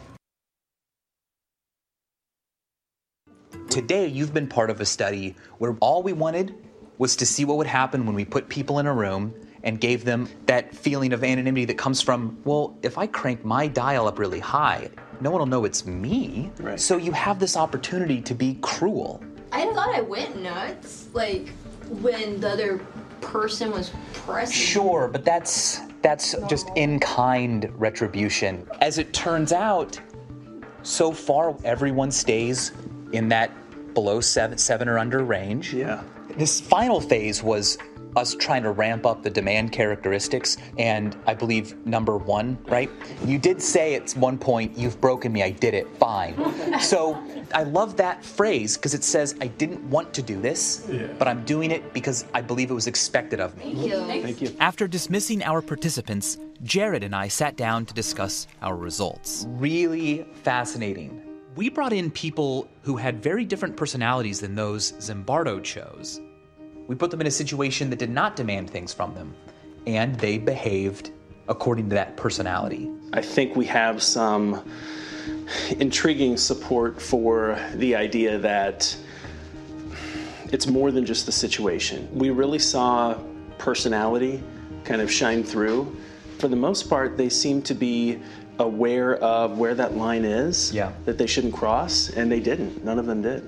Today, you've been part of a study where all we wanted was to see what would happen when we put people in a room and gave them that feeling of anonymity that comes from, well, if I crank my dial up really high, no one will know it's me. Right. So you have this opportunity to be cruel. I thought I went nuts, like, when the other person was pressing. Sure, but that's that's no. just in-kind retribution. As it turns out, so far everyone stays in that below seven, seven or under range. Yeah. This final phase was us trying to ramp up the demand characteristics, and I believe number one, right? You did say at one point, you've broken me, I did it, fine. So I love that phrase because it says, I didn't want to do this, yeah. but I'm doing it because I believe it was expected of me. Thank you. Thank you. After dismissing our participants, Jared and I sat down to discuss our results. Really fascinating. We brought in people who had very different personalities than those Zimbardo chose. We put them in a situation that did not demand things from them, and they behaved according to that personality. I think we have some intriguing support for the idea that it's more than just the situation. We really saw personality kind of shine through. For the most part, they seem to be aware of where that line is, yeah. that they shouldn't cross, and they didn't. None of them did.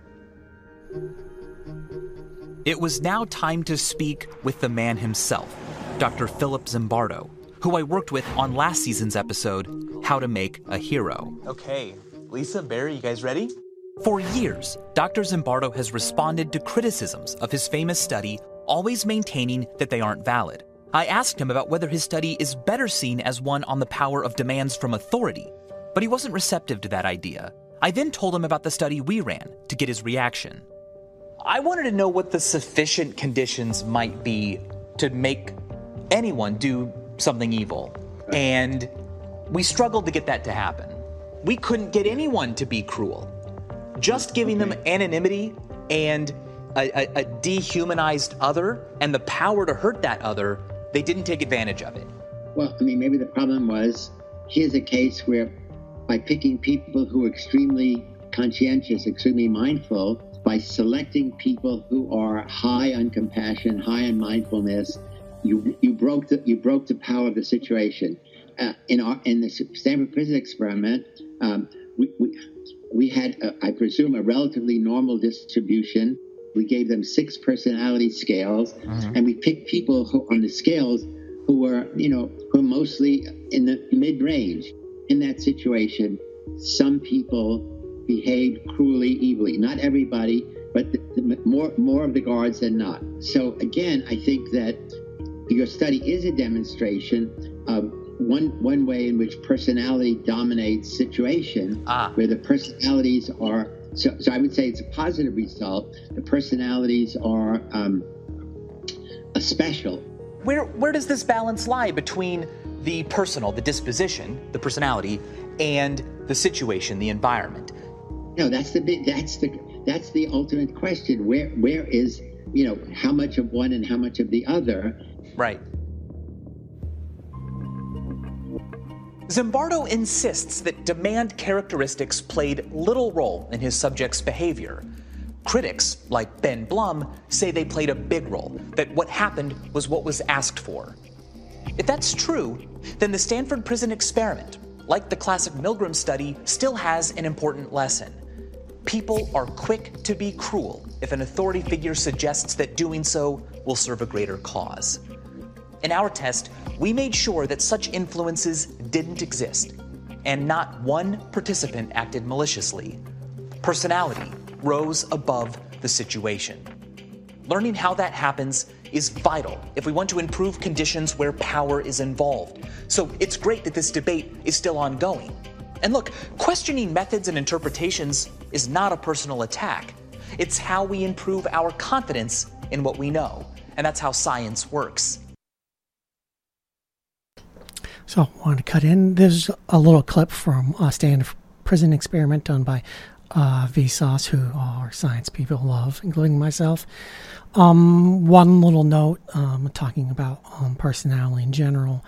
It was now time to speak with the man himself, Doctor Philip Zimbardo, who I worked with on last season's episode, How to Make a Hero. Okay, Lisa, Barry, you guys ready? For years, Doctor Zimbardo has responded to criticisms of his famous study, always maintaining that they aren't valid. I asked him about whether his study is better seen as one on the power of demands from authority, but he wasn't receptive to that idea. I then told him about the study we ran to get his reaction. I wanted to know what the sufficient conditions might be to make anyone do something evil. And we struggled to get that to happen. We couldn't get anyone to be cruel. Just giving them anonymity and a, a, a dehumanized other and the power to hurt that other, they didn't take advantage of it. Well, I mean, maybe the problem was, here's a case where by picking people who are extremely conscientious, extremely mindful, by selecting people who are high on compassion, high on mindfulness, you you broke the you broke the power of the situation. Uh, in our in the Stanford Prison Experiment, um, we, we we had uh, I presume a relatively normal distribution. We gave them six personality scales, mm-hmm. and we picked people who, on the scales who were you know who were mostly in the mid range. In that situation, some people behaved cruelly, evilly. Not everybody, but the, the, more more of the guards than not. So again, I think that your study is a demonstration of one one way in which personality dominates situation, ah. where the personalities are. So, so I would say it's a positive result. The personalities are um, a special. Where where does this balance lie between the personal, the disposition, the personality, and the situation, the environment? No, that's the big. That's the that's the ultimate question. Where where is you know how much of one and how much of the other? Right. Zimbardo insists that demand characteristics played little role in his subject's behavior. Critics, like Ben Blum, say they played a big role, that what happened was what was asked for. If that's true, then the Stanford Prison Experiment, like the classic Milgram study, still has an important lesson. People are quick to be cruel if an authority figure suggests that doing so will serve a greater cause. In our test, we made sure that such influences didn't exist, and not one participant acted maliciously. Personality rose above the situation. Learning how that happens is vital if we want to improve conditions where power is involved. So it's great that this debate is still ongoing. And look, questioning methods and interpretations is not a personal attack. It's how we improve our confidence in what we know. And that's how science works. So I want to cut in. There's a little clip from a Stanford Prison Experiment done by uh, Vsauce, who our science people love, including myself. Um, one little note, um, talking about um, personality in general.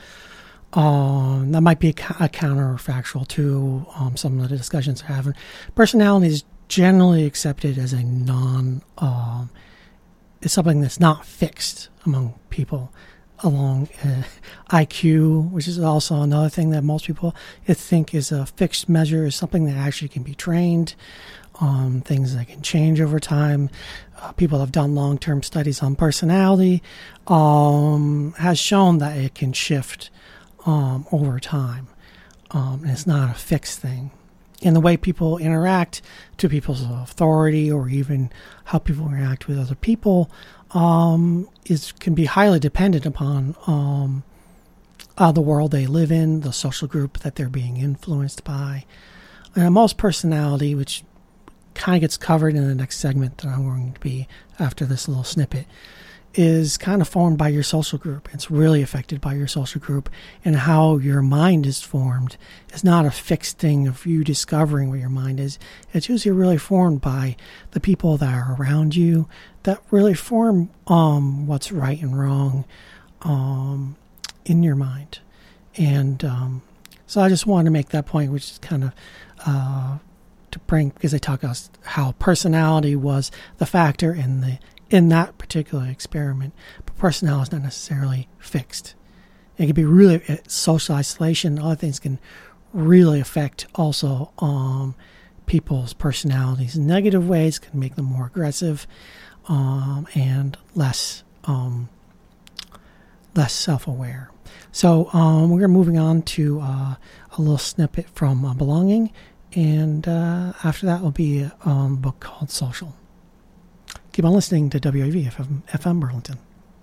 Um, that might be a, a counterfactual to um, some of the discussions we're having. Personality is generally accepted as a non, um, it's something that's not fixed among people. Along uh, I Q, which is also another thing that most people think is a fixed measure, is something that actually can be trained, um, things that can change over time. Uh, people have done long-term studies on personality, um, has shown that it can shift um, over time, um, and it's not a fixed thing. And the way people interact to people's authority, or even how people interact with other people, um, is can be highly dependent upon um, uh, the world they live in, the social group that they're being influenced by. And most personality, which kind of gets covered in the next segment that I'm going to be after this little snippet, is kind of formed by your social group. It's really affected by your social group, and how your mind is formed is not a fixed thing of you discovering what your mind is. It's usually really formed by the people that are around you that really form um, what's right and wrong um, in your mind. And um, so I just wanted to make that point, which is kind of uh, to bring, because they talk about how personality was the factor in the in that particular experiment, but personality is not necessarily fixed. It can be really social isolation. Other things can really affect also um, people's personalities in negative ways, can make them more aggressive um, and less um, less self-aware. So um, we're moving on to uh, a little snippet from uh, Belonging, and uh, after that will be a um, book called Social. Keep on listening to W A V F M Burlington.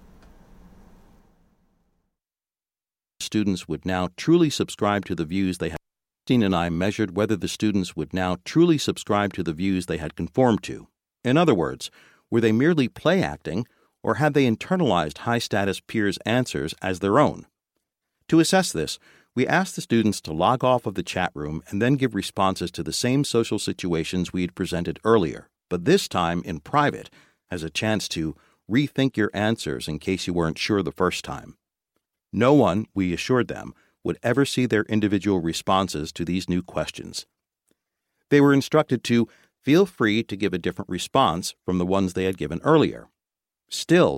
Students would now truly subscribe to the views they had. Christine and I measured whether the students would now truly subscribe to the views they had conformed to. In other words, were they merely play acting, or had they internalized high-status peers' answers as their own? To assess this, we asked the students to log off of the chat room and then give responses to the same social situations we had presented earlier, but this time in private, as a chance to rethink your answers in case you weren't sure the first time. No one, we assured them, would ever see their individual responses to these new questions. They were instructed to feel free to give a different response from the ones they had given earlier. Still,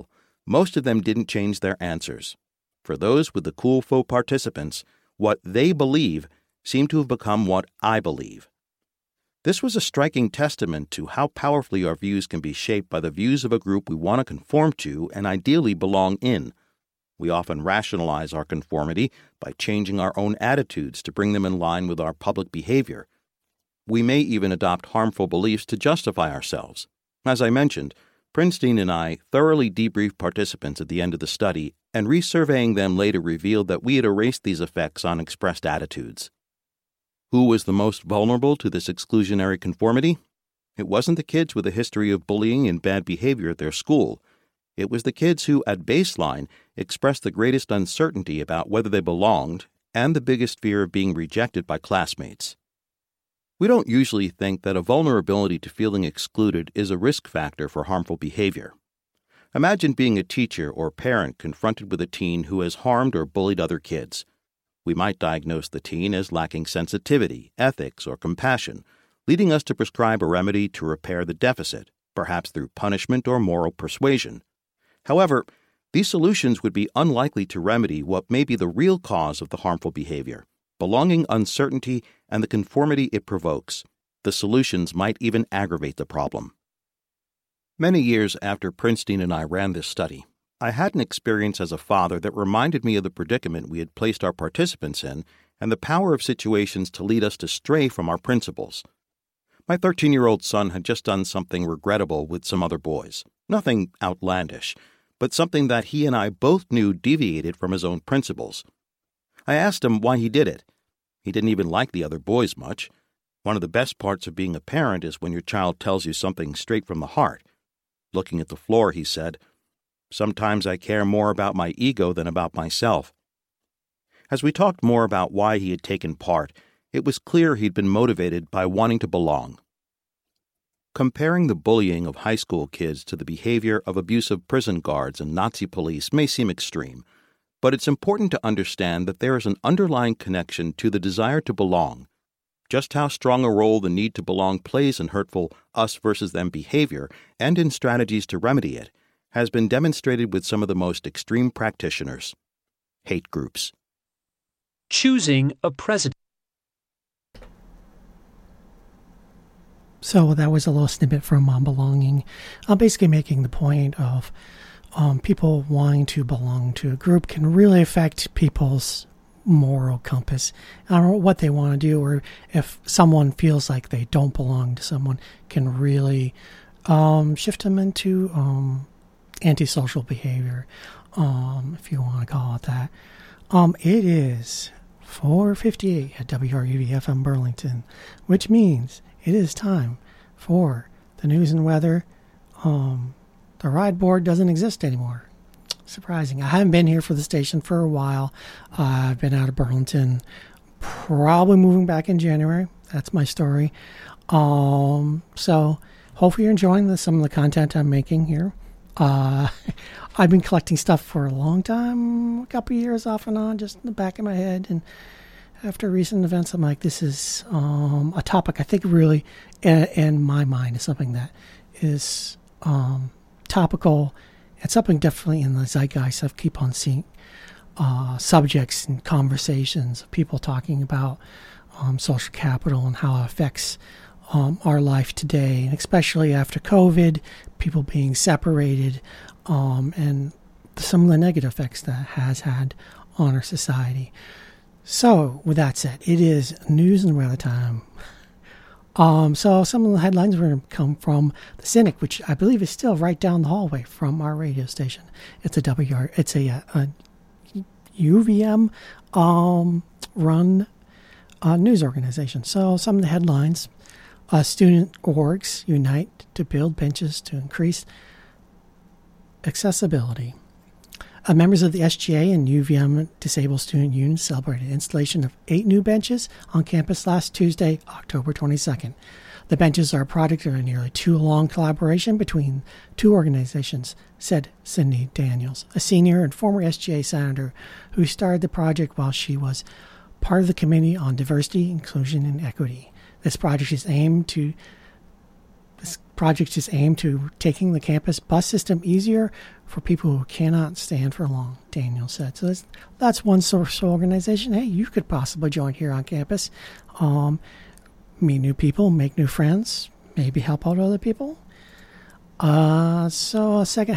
Most of them didn't change their answers. For those with the cool faux participants, what they believe seemed to have become what I believe. This was a striking testament to how powerfully our views can be shaped by the views of a group we want to conform to and ideally belong in. We often rationalize our conformity by changing our own attitudes to bring them in line with our public behavior. We may even adopt harmful beliefs to justify ourselves. As I mentioned, Prinstein and I thoroughly debriefed participants at the end of the study, and resurveying them later revealed that we had erased these effects on expressed attitudes. Who was the most vulnerable to this exclusionary conformity? It wasn't the kids with a history of bullying and bad behavior at their school. It was the kids who, at baseline, expressed the greatest uncertainty about whether they belonged and the biggest fear of being rejected by classmates. We don't usually think that a vulnerability to feeling excluded is a risk factor for harmful behavior. Imagine being a teacher or parent confronted with a teen who has harmed or bullied other kids. We might diagnose the teen as lacking sensitivity, ethics, or compassion, leading us to prescribe a remedy to repair the deficit, perhaps through punishment or moral persuasion. However, these solutions would be unlikely to remedy what may be the real cause of the harmful behavior: belonging uncertainty and the conformity it provokes. The solutions might even aggravate the problem. Many years after Prinstein and I ran this study, I had an experience as a father that reminded me of the predicament we had placed our participants in and the power of situations to lead us to stray from our principles. My thirteen-year-old son had just done something regrettable with some other boys. Nothing outlandish, but something that he and I both knew deviated from his own principles. I asked him why he did it. He didn't even like the other boys much. One of the best parts of being a parent is when your child tells you something straight from the heart. Looking at the floor, he said, "Sometimes I care more about my ego than about myself." As we talked more about why he had taken part, it was clear he'd been motivated by wanting to belong. Comparing the bullying of high school kids to the behavior of abusive prison guards and Nazi police may seem extreme, but it's important to understand that there is an underlying connection to the desire to belong. Just how strong a role the need to belong plays in hurtful us versus them behavior and in strategies to remedy it has been demonstrated with some of the most extreme practitioners: hate groups. Choosing a president. So that was a little snippet from um, Belonging, uh, basically making the point of um, people wanting to belong to a group can really affect people's moral compass. I don't know what they want to do, or if someone feels like they don't belong to someone, can really um, shift them into um, antisocial behavior, um, if you want to call it that. Um, it is four fifty-eight at W R U V F M Burlington, which means it is time for the news and weather. Um, the ride board doesn't exist anymore. Surprising. I haven't been here for the station for a while. Uh, I've been out of Burlington, probably moving back in January. That's my story. Um, so hopefully you're enjoying the, some of the content I'm making here. Uh, I've been collecting stuff for a long time, a couple of years off and on, just in the back of my head. And after recent events, I'm like, this is um, a topic I think really, in, in my mind, is something that is um, topical. It's something definitely in the zeitgeist. I keep on seeing uh, subjects and conversations of people talking about um, social capital and how it affects um, our life today, and especially after COVID, people being separated, um, and some of the negative effects that has had on our society. So, with that said, it is news and weather time. Um, so some of the headlines are going to come from the Cynic, which I believe is still right down the hallway from our radio station. It's a W R, it's a, a U V M um, run uh, news organization. So some of the headlines: uh, student orgs unite to build benches to increase accessibility. Uh, members of the S G A and U V M Disabled Student Union celebrated installation of eight new benches on campus last Tuesday, October twenty-second. The benches are a product of a nearly two-long collaboration between two organizations, said Cindy Daniels, a senior and former S G A senator who started the project while she was part of the Committee on Diversity, Inclusion, and Equity. This project is aimed to this project is aimed to taking the campus bus system easier for people who cannot stand for long, Daniel said. So that's, that's one source organization. Hey, you could possibly join here on campus, um, meet new people, make new friends, maybe help out other people. Uh, so a second